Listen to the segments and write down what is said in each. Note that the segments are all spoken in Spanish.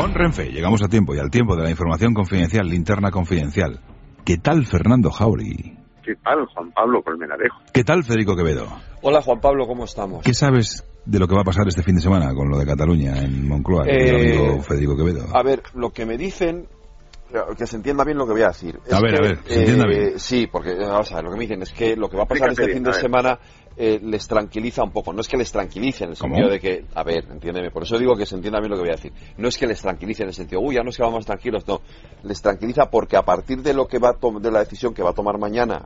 Con Renfe llegamos a tiempo y al tiempo de la información confidencial, linterna confidencial. ¿Qué tal Fernando Jauregui? ¿Qué tal Juan Pablo Colmenarejo? ¿Qué tal Federico Quevedo? Hola Juan Pablo, ¿cómo estamos? ¿Qué sabes de lo que va a pasar este fin de semana con lo de Cataluña en Moncloa, querido amigo Federico Quevedo? A ver, lo que me dicen, que se entienda bien lo que voy a decir. A ver, se entienda bien. Sí, porque vamos a ver, lo que me dicen es que lo que va a pasar este fin de semana les tranquiliza un poco. No es que les tranquilice en el sentido de que, a ver, entiéndeme, por eso digo que se entienda bien lo que voy a decir. No es que les tranquilice en el sentido, ya no es que vamos tranquilos, no. Les tranquiliza porque a partir de lo que de la decisión que va a tomar mañana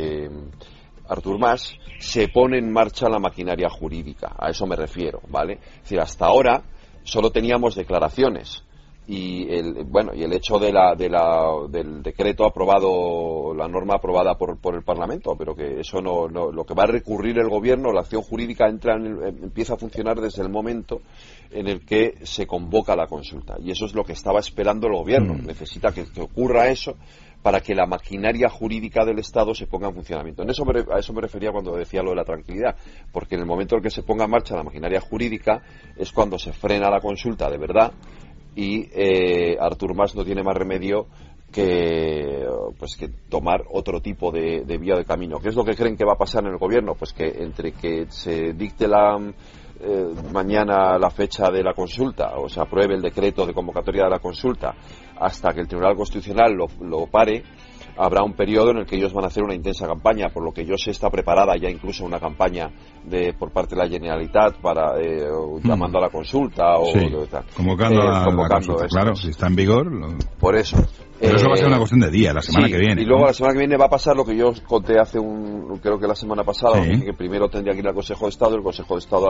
Artur Mas, se pone en marcha la maquinaria jurídica. A eso me refiero, ¿vale? Es decir, hasta ahora solo teníamos declaraciones. Y el hecho del decreto aprobado, la norma aprobada por el Parlamento, pero que eso no lo que va a recurrir el gobierno, la acción jurídica empieza a funcionar desde el momento en el que se convoca la consulta, y eso es lo que estaba esperando el gobierno. Necesita que ocurra eso para que la maquinaria jurídica del Estado se ponga en funcionamiento. A eso me refería cuando decía lo de la tranquilidad, porque en el momento en que se ponga en marcha la maquinaria jurídica es cuando se frena la consulta de verdad. Y Artur Mas no tiene más remedio que tomar otro tipo de vía de camino. ¿Qué es lo que creen que va a pasar en el gobierno? Pues que entre que se dicte mañana la fecha de la consulta, o se apruebe el decreto de convocatoria de la consulta, hasta que el Tribunal Constitucional lo pare, habrá un periodo en el que ellos van a hacer una intensa campaña. Por lo que yo sé, está preparada ya incluso una campaña por parte de la Generalitat para llamando a la consulta o convocando a la consulta. Claro, si está en vigor. Por eso. Pero eso va a ser una cuestión de día, la semana que viene. Y luego la semana que viene va a pasar lo que yo conté creo que la semana pasada, que primero tendría que ir al Consejo de Estado, el Consejo de Estado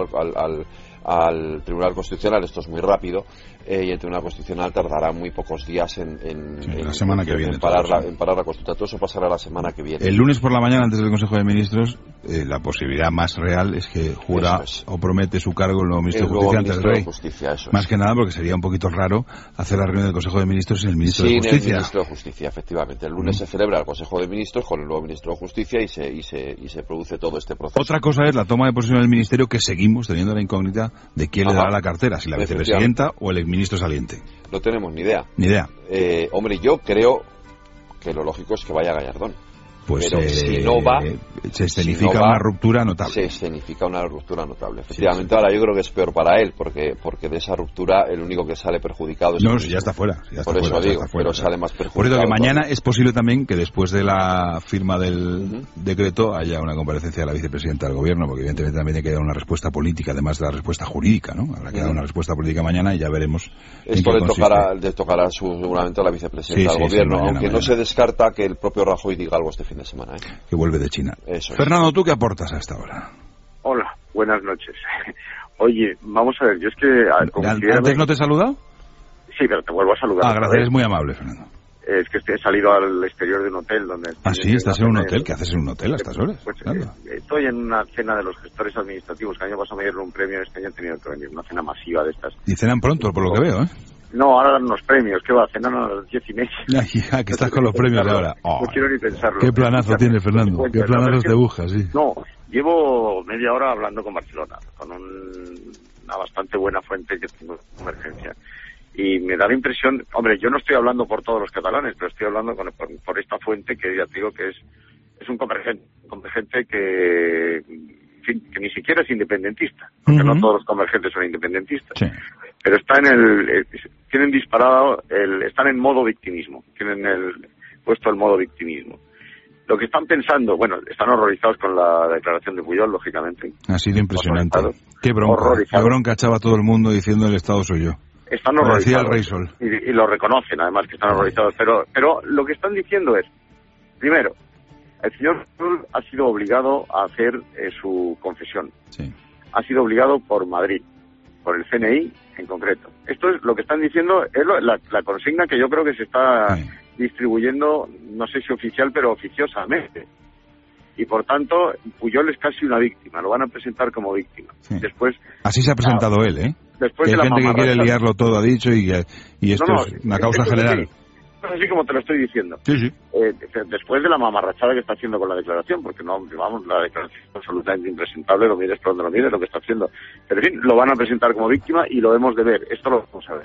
al Tribunal Constitucional. Esto es muy rápido, y el Tribunal Constitucional tardará muy pocos días la semana que viene, en parar la consulta. Todo eso pasará la semana que viene. El lunes por la mañana, antes del Consejo de Ministros, la posibilidad más real es que jura o promete su cargo el nuevo ministro de Justicia ante el Rey. Más que nada porque sería un poquito raro hacer la reunión del Consejo de Ministros sin el ministro de Justicia. El ministro de Justicia, efectivamente. El lunes se celebra el Consejo de Ministros con el nuevo ministro de Justicia y se produce todo este proceso. Otra cosa es la toma de posesión del ministerio, que seguimos teniendo la incógnita de quién le dará la cartera, si la vicepresidenta o el exministro saliente. No tenemos ni idea. Hombre, yo creo que lo lógico es que vaya Gallardón. Pues pero si no va, se escenifica una ruptura notable. Se escenifica una ruptura notable. Efectivamente, ahora yo creo que es peor para él, porque de esa ruptura el único que sale perjudicado es... No, si ya está fuera. Por eso digo, pero sale más perjudicado. Por eso que mañana es posible también que después de la firma del decreto haya una comparecencia de la vicepresidenta del gobierno, porque evidentemente también hay que dar una respuesta política, además de la respuesta jurídica, ¿no? Habrá que dar una respuesta política mañana y ya veremos. Esto le tocará seguramente a la vicepresidenta del gobierno, aunque no se descarta que el propio Rajoy diga algo este fin de semana. Que vuelve de China. Eso es. Fernando, ¿tú qué aportas a esta hora? Hola, buenas noches. Oye, vamos a ver, yo es que... ¿Antes no te he saludado? Sí, pero te vuelvo a saludar. Gracias, eres muy amable, Fernando. Es que he salido al exterior de un hotel donde... Sí, estás en un hotel. ¿Qué haces en un hotel a estas horas? Pues estoy en una cena de los gestores administrativos, que el año pasado me dieron un premio, este año he tenido que venir, una cena masiva de estas. Y cenan pronto, por lo que veo, ¿eh? No, ahora dan unos premios, ¿qué va? Cenan a las 10:30. Que estás con los premios ahora. No quiero ni pensarlo. Qué planazo tiene, Fernando. Qué planazos te buscas, sí. No, llevo media hora hablando con Barcelona, con una bastante buena fuente que tengo de emergencia. Y me da la impresión, hombre, yo no estoy hablando por todos los catalanes, pero estoy hablando por esta fuente que ya te digo que es un convergente que, en fin, que ni siquiera es independentista, porque no todos los convergentes son independentistas. Sí. Pero tienen disparado, están en modo victimismo, tienen puesto el modo victimismo. Lo que están pensando, están horrorizados con la declaración de Pujol, lógicamente. Ha sido impresionante. Qué bronca echaba todo el mundo diciendo el Estado soy yo. Están horrorizados. Decía el Rey Sol. Y lo reconocen, además, que están horrorizados. Pero lo que están diciendo es, primero, el señor Pujol ha sido obligado a hacer su confesión. Sí. Ha sido obligado por Madrid, por el CNI en concreto. Esto es lo que están diciendo, es la consigna que yo creo que se está distribuyendo, no sé si oficial, pero oficiosamente. Y por tanto, Pujol es casi una víctima, lo van a presentar como víctima. Sí. Después, así se ha presentado él, ¿eh? Después de la gente que quiere liarlo todo, ha dicho, y esto es una causa general. Así como te lo estoy diciendo. Sí. Después de la mamarrachada que está haciendo con la declaración, porque la declaración es absolutamente impresentable, lo mires por donde lo mires, lo que está haciendo. Pero en fin, lo van a presentar como víctima y lo hemos de ver. Esto lo vamos a ver.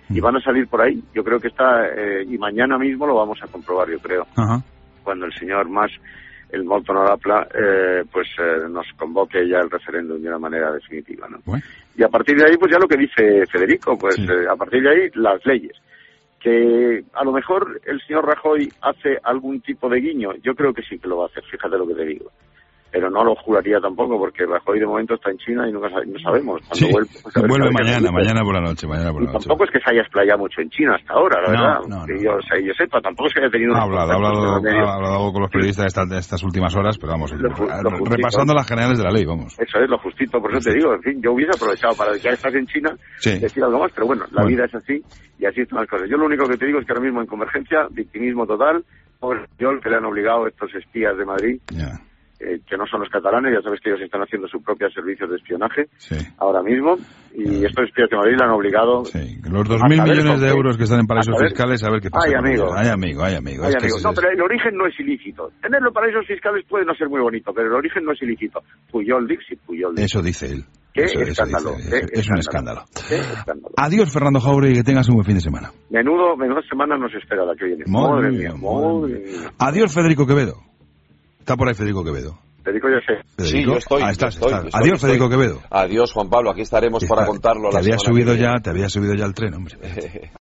y van a salir por ahí. Yo creo que y mañana mismo lo vamos a comprobar, yo creo. Cuando el señor Mas, el molto honorable, nos convoque ya el referéndum de una manera definitiva, ¿no? Bueno. Y a partir de ahí, pues ya lo que dice Federico, a partir de ahí las leyes. Que a lo mejor el señor Rajoy hace algún tipo de guiño, yo creo que sí que lo va a hacer, fíjate lo que te digo. Pero no lo juraría tampoco, porque Rajoy de momento está en China y no sabemos. Cuando vuelve mañana por la noche. Tampoco es que se haya explayado mucho en China hasta ahora, la verdad. No. Yo sepa, tampoco es que haya tenido... Ha hablado con los periodistas de estas últimas horas, pero vamos, repasando las generales de la ley, vamos. Eso es lo justito, por eso te digo, en fin, yo hubiese aprovechado para ya estás en China, decir algo más, pero bueno, la vida es así y así están las cosas. Yo lo único que te digo es que ahora mismo en Convergencia, victimismo total, pobre Puyol, que le han obligado estos espías de Madrid... que no son los catalanes, ya sabes que ellos están haciendo sus propios servicios de espionaje ahora mismo, y estos espías de Madrid le han obligado... Los 2.000 millones de euros que están en paraísos fiscales, a ver qué pasa. Hay amigo. No, pero el origen no es ilícito. Tener los paraísos fiscales puede no ser muy bonito, pero el origen no es ilícito. Puyol Dixit, Puyol Dixit. Eso dice él. Qué escándalo. Es un escándalo. Adiós, Fernando Jauregui, y que tengas un buen fin de semana. Menuda semana nos espera la que viene. Madre mía. Adiós, Federico Quevedo. Está por ahí Federico Quevedo. Federico, ya sé. Sí, yo estoy. Estás. Adiós, Federico Quevedo. Adiós, Juan Pablo. Aquí estaremos para contarlo. Te había subido ya al tren, hombre.